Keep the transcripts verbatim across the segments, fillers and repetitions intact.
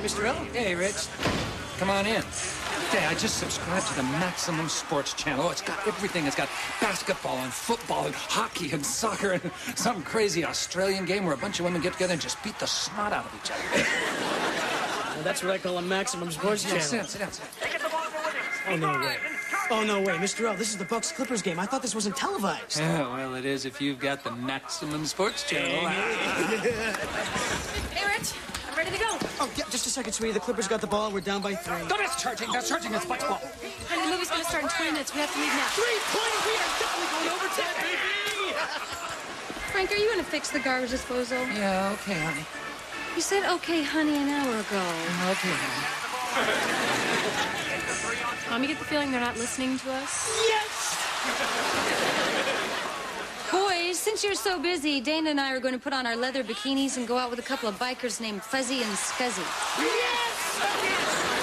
Mister O. Hey, Rich. Come on in. Hey, I just subscribed to the Maximum Sports Channel. It's got everything. It's got basketball and football and hockey and soccer and some crazy Australian game where a bunch of women get together and just beat the snot out of each other. Well, that's what I call a Maximum Sports Channel. Sit down, sit down, sit down. Oh, no way. Oh, no way. Mister O, this is the Bucks-Clippers game. I thought this wasn't televised. Yeah, well, it is if you've got the Maximum Sports Channel. Hey, Rich. I'm ready to go. Oh, yeah, just a second, sweetie. The Clippers got the ball. We're down by three. No, that's charging. That's charging. It's Bucks ball. Honey, the movie's going to start in twenty minutes. We have to leave now. Three-pointer. We are definitely going overtime, baby. Frank, are you going to fix the garbage disposal? Yeah, okay, honey. You said okay, honey, an hour ago. Okay, honey. Mommy, get the feeling they're not listening to us? Yes! Boys, since you're so busy, Dana and I are going to put on our leather bikinis and go out with a couple of bikers named Fuzzy and Scuzzy. Yes!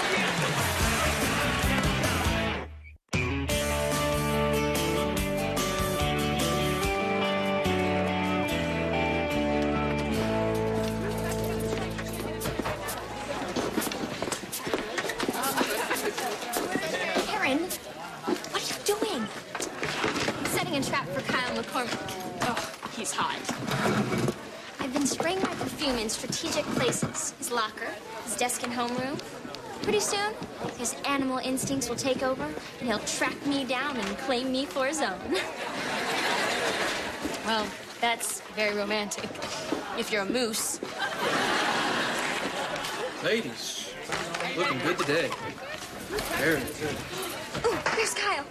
A trap for Kyle McCormick. Oh, he's hot. I've been spraying my perfume in strategic places. His locker, his desk and homeroom. Pretty soon, his animal instincts will take over, and he'll track me down and claim me for his own. Well, that's very romantic. If you're a moose. Ladies, looking good today. Very good. Ooh, there's Kyle.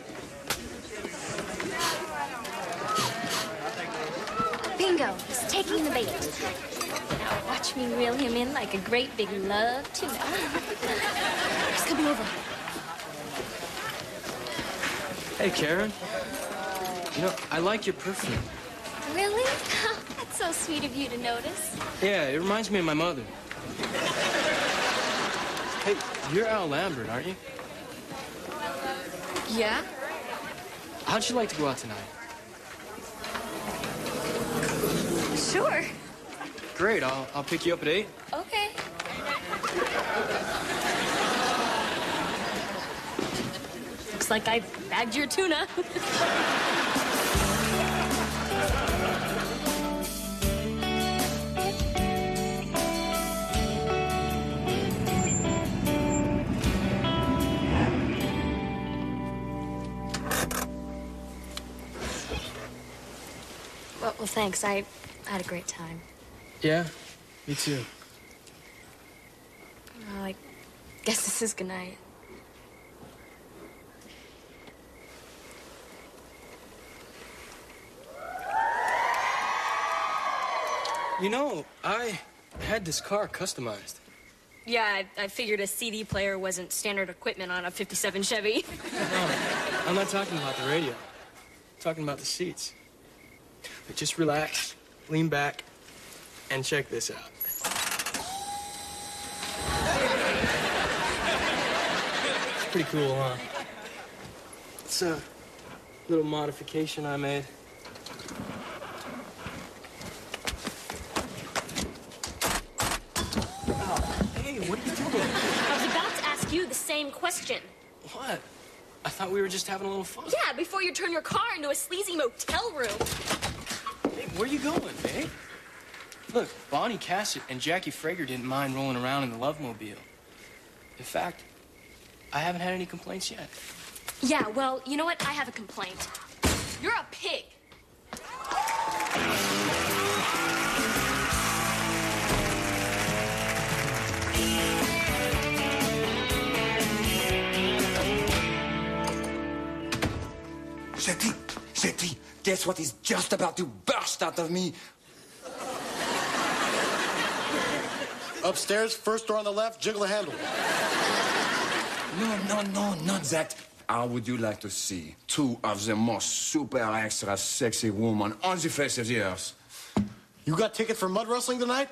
Bingo, he's taking the bait. Now watch me reel him in like a great big love tuna. He's coming over. Hey, Karen. You know, I like your perfume. Really? That's so sweet of you to notice. Yeah, it reminds me of my mother. Hey, you're Al Lambert, aren't you? Yeah? How'd you like to go out tonight? Sure. Great, I'll, I'll pick you up at eight. Okay. Looks like I bagged your tuna. Well, well, thanks. I had a great time. Yeah, me too. Well, I guess this is goodnight. You know, I had this car customized. Yeah, I, I figured a C D player wasn't standard equipment on a fifty-seven Chevy. No, I'm not talking about the radio. I'm talking about the seats. But just relax, lean back, and check this out. It's pretty cool, huh? It's a little modification I made. Oh, hey, what are you doing? I was about to ask you the same question. What? I thought we were just having a little fun. Yeah, before you turn your car into a sleazy motel room. Hey, where you going, babe? Look, Bonnie Cassett and Jackie Frager didn't mind rolling around in the Lovemobile. In fact, I haven't had any complaints yet. Yeah, well, you know what? I have a complaint. You're a pig. Shetty, Shetty, guess what is just about to burst out of me? Upstairs, first door on the left, jiggle the handle. No, no, no, not that. How would you like to see two of the most super extra sexy women on the face of the earth? You got ticket for mud wrestling tonight?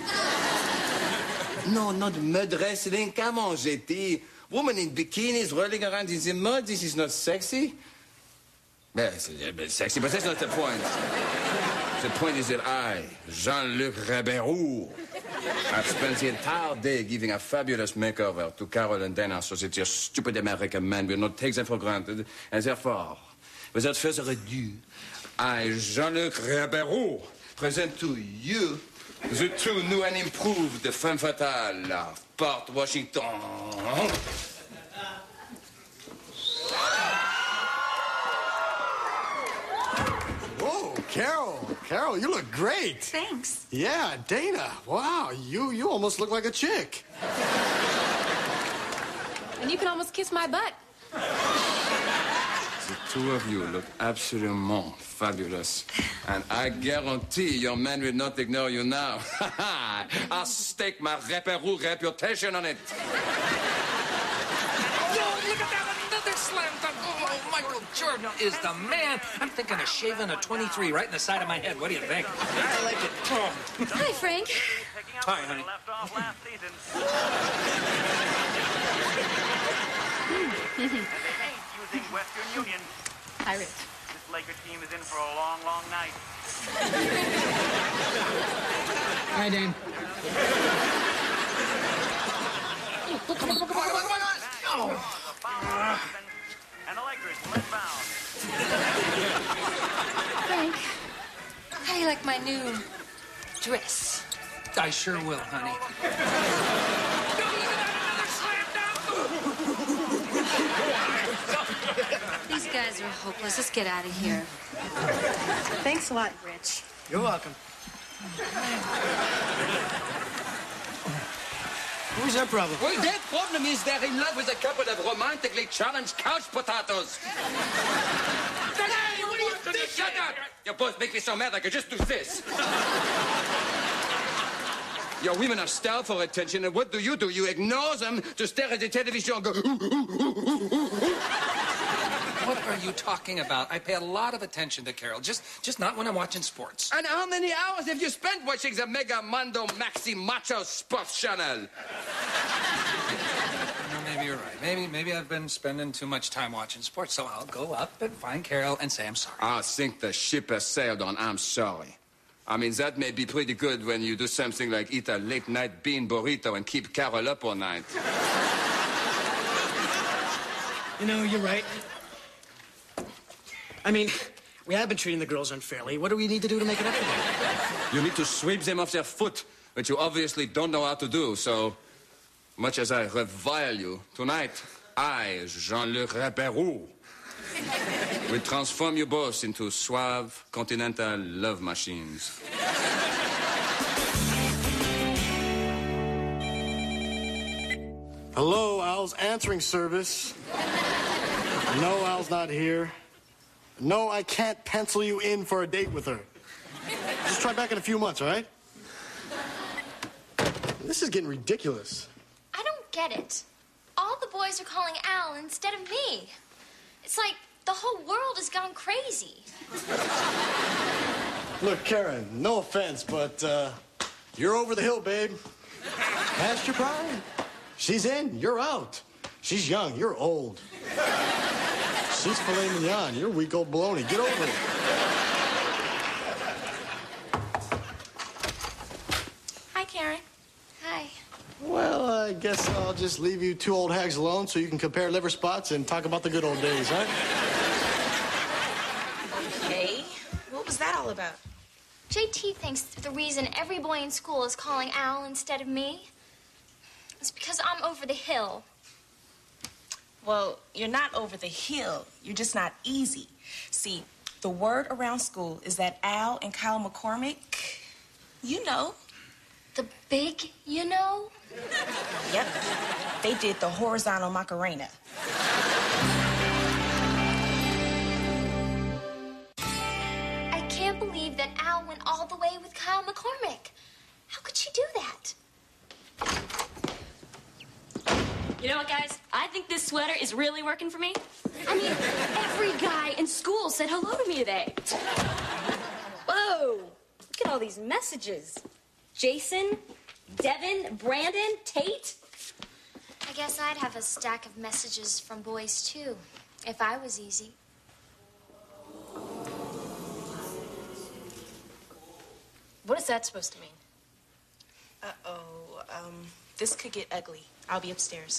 No, not mud wrestling. Come on, J T. Woman in bikinis rolling around in the mud, this is not sexy. Well, it's a bit sexy, but that's not the point. The point is that I, Jean-Luc Ribeiro, I've spent the entire day giving a fabulous makeover to Carol and Dana so that your stupid American man will not take them for granted. And therefore, without further ado, I, Jean-Luc Ribeiro, present to you the two new and improved Femme Fatale of Port Washington. Whoa, Carol. Carol, you look great. Thanks. Yeah, Dana. Wow, you, you almost look like a chick. And you can almost kiss my butt. The two of you look absolutely fabulous. And I guarantee your man will not ignore you now. I'll stake my Ribeiro reputation on it. Oh, look at that! Another slam dunk! Oh, Michael Jordan is the man. I'm thinking of shaving a twenty-three right in the side of my head. What do you think? I like it. Oh. Hi, Frank. Hi, honey. Left off last season. And they ain't using Western Union. Hi, Rich. This Laker team is in for a long, long night. Hi, Dane. Come on, come on, come on, come on! Oh. And the Lakers will inbound. Frank, how do you like my new dress? I sure will, honey. These guys are hopeless. Let's get out of here. Thanks a lot, Rich. You're welcome. Who's their problem? Well, their problem is they're in love with a couple of romantically challenged couch potatoes. Hey, what are you thinking? Shut up! You both make me so mad I could just do this. Your women are starved for attention, and what do you do? You ignore them to stare at the television and go... Ooh, ooh, ooh, ooh, ooh. What are you talking about? I pay a lot of attention to Carol, just just not when I'm watching sports. And how many hours have you spent watching the Mega Mando Maxi Macho Sports Channel? Well, maybe you're right. Maybe maybe I've been spending too much time watching sports, so I'll go up and find Carol and say I'm sorry. I think the ship has sailed on I'm sorry. I mean, that may be pretty good when you do something like eat a late-night bean burrito and keep Carol up all night. You know, you're right. I mean, we have been treating the girls unfairly. What do we need to do to make it up to them? You need to sweep them off their foot, which you obviously don't know how to do, so... Much as I revile you, tonight, I, Jean-Luc Ribeiro, will transform you both into suave, continental love machines. Hello, Al's answering service. No, Al's not here. No, I can't pencil you in for a date with her. Just try back in a few months, all right? This is getting ridiculous. I don't get it. All the boys are calling Al instead of me. It's like the whole world has gone crazy. Look, Karen, no offense, but uh, you're over the hill, babe. Past your prime. She's in, you're out. She's young, you're old. She's filet mignon, you're weak old baloney. Get over it. Hi, Karen. Hi. Well, I guess I'll just leave you two old hags alone so you can compare liver spots and talk about the good old days, huh? Hey, what was that all about? J T thinks the reason every boy in school is calling Al instead of me is because I'm over the hill. Well, you're not over the hill. You're just not easy. See, the word around school is that Al and Kyle McCormick, you know. The big, you know? Yep. They did the horizontal Macarena. I can't believe that Al went all the way with Kyle McCormick. How could she do that? You know what, guys? I think this sweater is really working for me. I mean, every guy in school said hello to me today. Whoa! Look at all these messages. Jason, Devin, Brandon, Tate. I guess I'd have a stack of messages from boys, too, if I was easy. What is that supposed to mean? Uh-oh. Um, this could get ugly. I'll be upstairs.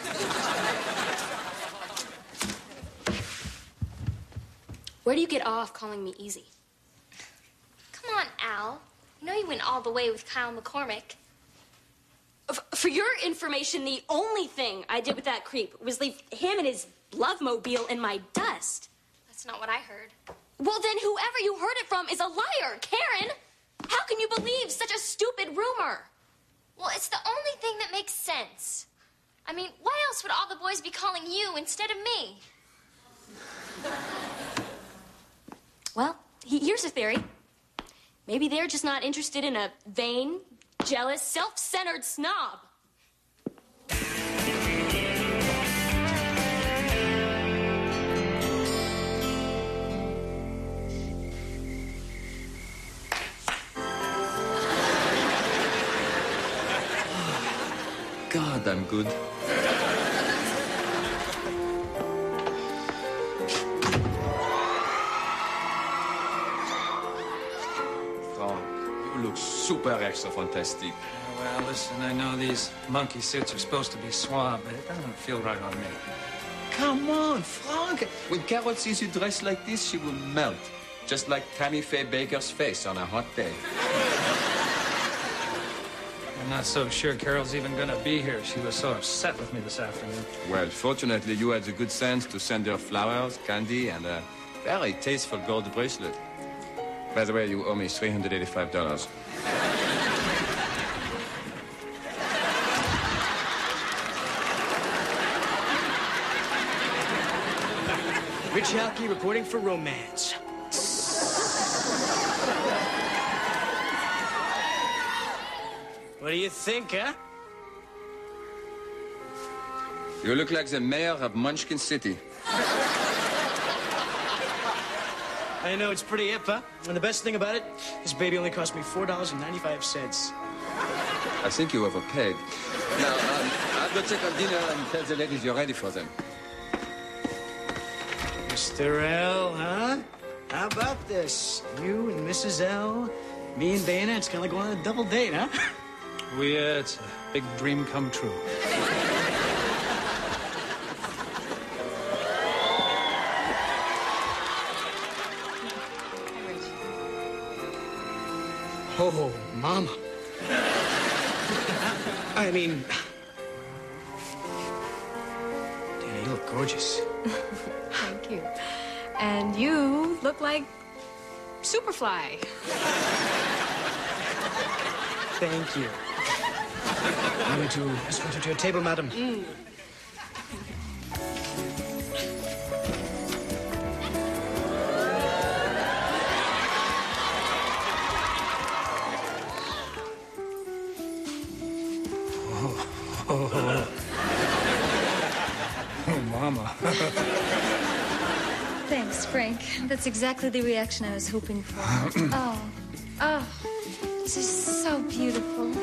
Where do you get off calling me easy? Come on, Al. You know you went all the way with Kyle McCormick. F for your information, the only thing I did with that creep was leave him and his love-mobile in my dust. That's not what I heard. Well, then whoever you heard it from is a liar, Karen! How can you believe such a stupid rumor? Well, it's the only thing that makes sense. I mean, why else would all the boys be calling you instead of me? Well, he here's a theory. Maybe they're just not interested in a vain, jealous, self-centered snob. God, I'm good. Frank, you look super extra fantastic. Well, listen, I know these monkey suits are supposed to be suave, but it doesn't feel right on me. Come on, Frank. When Carol sees you dressed like this, she will melt. Just like Tammy Faye Baker's face on a hot day. I'm not so sure Carol's even gonna be here. She was so upset with me this afternoon. Well, fortunately, you had the good sense to send her flowers, candy, and a very tasteful gold bracelet. By the way, you owe me three hundred eighty-five dollars. Rich Halke reporting for Romance. What do you think, huh? You look like the mayor of Munchkin City. I know, it's pretty hip, huh? And the best thing about it, this baby only cost me four dollars and ninety-five cents. I think you overpaid. Now, um, I'll go check on dinner and tell the ladies you're ready for them. Mister L, huh? How about this? You and Missus L, me and Dana, it's kind of like going on a double date, huh? We, uh, it's a big dream come true. Oh, Mama. I mean... Dana, you look gorgeous. Thank you. And you look like Superfly. Thank you. I'm going to escort you to your table, madam. Mm. Oh, oh, oh. Oh, Mama. Thanks, Frank. That's exactly the reaction I was hoping for. Oh, oh, this is so beautiful.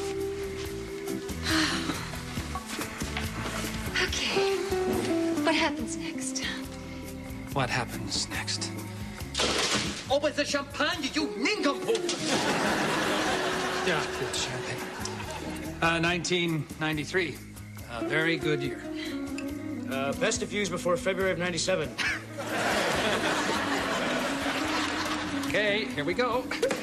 Okay, what happens next? What happens next? Open the champagne, you nincompoop! Yeah, good champagne. Uh, nineteen ninety-three. A very good year. Uh, best of views before February of ninety-seven. Okay, here we go.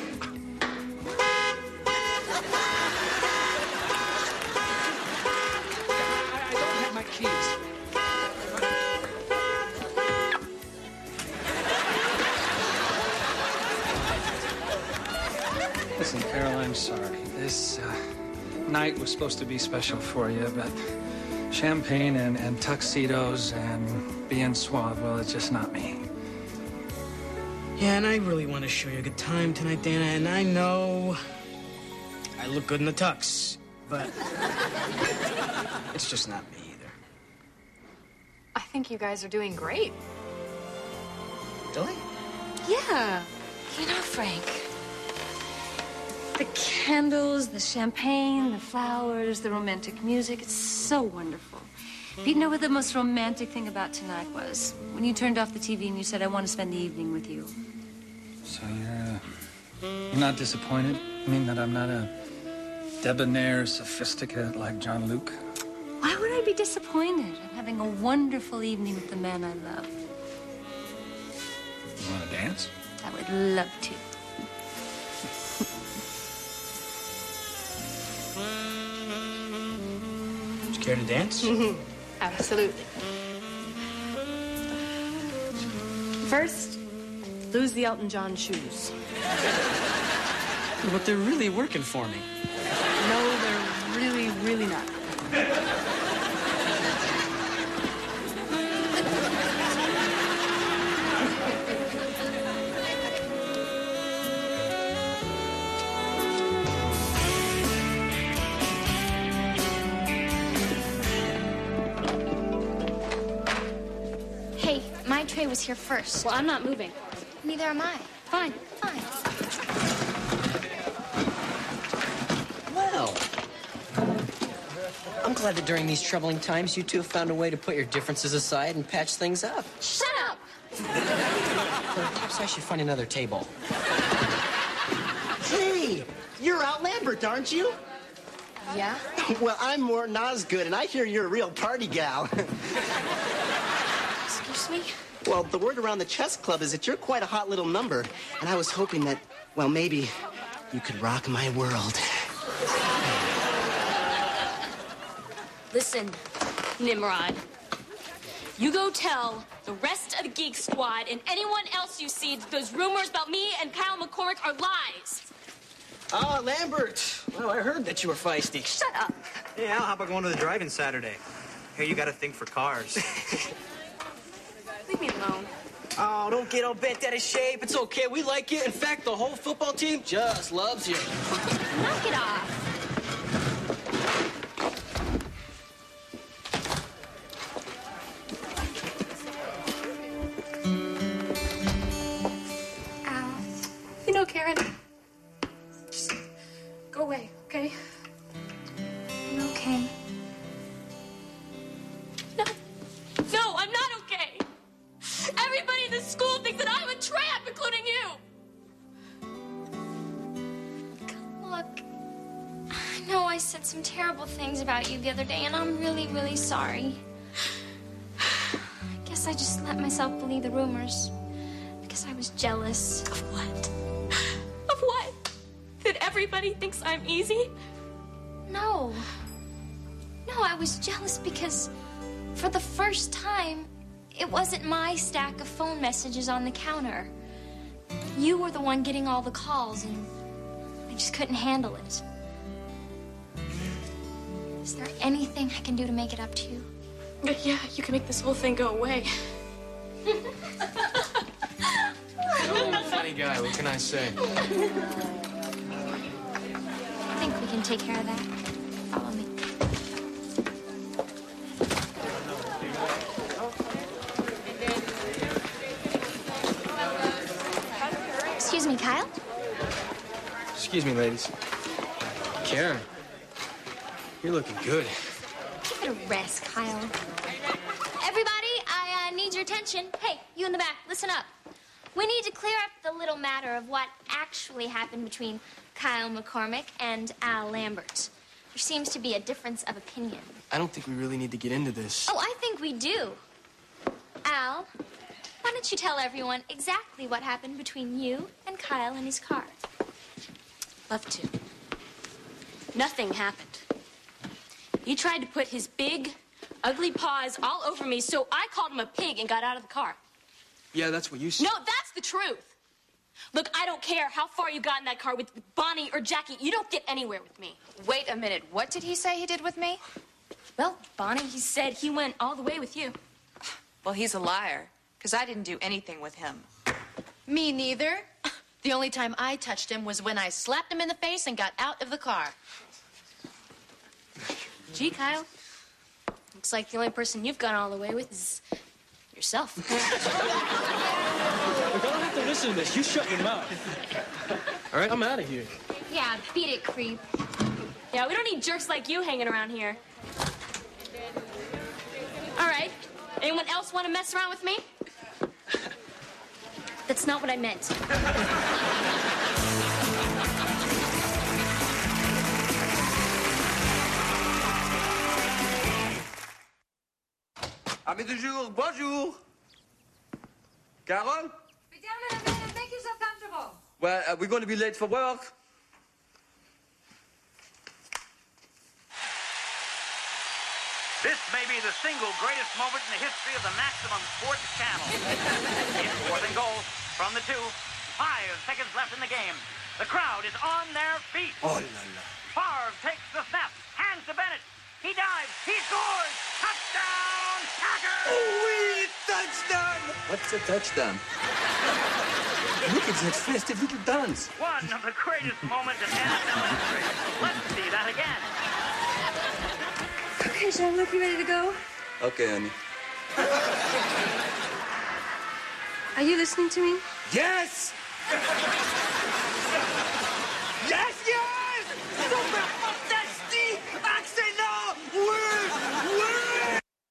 Listen, Carol, I'm sorry. This uh, night was supposed to be special for you, but champagne and, and tuxedos and being suave, well, it's just not me. Yeah, and I really want to show you a good time tonight, Dana, and I know I look good in the tux, but it's just not me either. I think you guys are doing great. Really? Yeah, you know, Frank, the candles, the champagne, the flowers, the romantic music, it's so wonderful. But you know what the most romantic thing about tonight was? When you turned off the T V and you said, I want to spend the evening with you. So you're, uh, you're not disappointed? I mean, that I'm not a Debonair, sophisticated like John Luke. Why would I be disappointed? I'm having a wonderful evening with the man I love. You want to dance? I would love to. Would you care to dance? Absolutely. First, lose the Elton John shoes. But they're really working for me. No, they're really, really not. Hey, my tray was here first. Well, I'm not moving. Neither am I. Fine. Fine. Well, I'm glad that during these troubling times, you two have found a way to put your differences aside and patch things up. Shut up! Perhaps I should find another table. Hey, you're Al Lambert, aren't you? Yeah? Well, I'm Morton Osgood, and I hear you're a real party gal. Excuse me? Well, the word around the chess club is that you're quite a hot little number, and I was hoping that, well, maybe you could rock my world. Listen, Nimrod. You go tell the rest of the Geek Squad and anyone else you see that those rumors about me and Kyle McCormick are lies. Oh, Lambert. Well, I heard that you were feisty. Shut up. Hey, Al, how about going to the drive-in Saturday? Here, you got a thing for cars. Leave me alone. Oh, don't get all bent out of shape. It's okay. We like you. In fact, the whole football team just loves you. Knock it off. Ow. You know, Karen, just go away, okay? I'm okay. No. No, I'm not okay. Everybody in the school thinks that I'm a tramp, including you. Look, I know I said some terrible things about you the other day, and I'm really, really sorry. I guess I just let myself believe the rumors because I was jealous. Of what? Of what? That everybody thinks I'm easy? No. No, I was jealous because for the first time, it wasn't my stack of phone messages on the counter. You were the one getting all the calls, and I just couldn't handle it. Is there anything I can do to make it up to you? But yeah, you can make this whole thing go away. Oh, funny guy, what can I say? I think we can take care of that. Follow me. Excuse me, Kyle? Excuse me, ladies. Karen, you're looking good. Give it a rest, Kyle. Everybody, I uh, need your attention. Hey, you in the back, listen up. We need to clear up the little matter of what actually happened between Kyle McCormick and Al Lambert. There seems to be a difference of opinion. I don't think we really need to get into this. Oh, I think we do. Al, why don't you tell everyone exactly what happened between you and Kyle in his car? Love to. Nothing happened. He tried to put his big, ugly paws all over me, so I called him a pig and got out of the car. Yeah, that's what you said. No, that's the truth. Look, I don't care how far you got in that car with Bonnie or Jackie. You don't get anywhere with me. Wait a minute. What did he say he did with me? Well, Bonnie, he said he went all the way with you. Well, he's a liar, because I didn't do anything with him. Me neither. The only time I touched him was when I slapped him in the face and got out of the car. Gee, Kyle. Looks like the only person you've gone all the way with is yourself. Look, I don't have to listen to this. You shut your mouth. All right, I'm out of here. Yeah, beat it, creep. Yeah, we don't need jerks like you hanging around here. All right. Anyone else want to mess around with me? That's not what I meant. Ami du jour, bonjour. Carol? Be down in a minute. Make yourself comfortable. Well, uh, we're going to be late for work. This may be the single greatest moment in the history of the Maximum Sports Channel. It's fourth and goal from the two. Five seconds left in the game. The crowd is on their feet. Oh, la, la. Favre takes the snap. Hands to Bennett. He dives. He scores. Touchdown, Packers! Oh, oui, touchdown! What's a touchdown? Look at that festive little dance. One of the greatest moments in N F L history. Let's see that again. Okay, Sean, look, you ready to go? Okay, honey. Are you listening to me? Yes! Yes!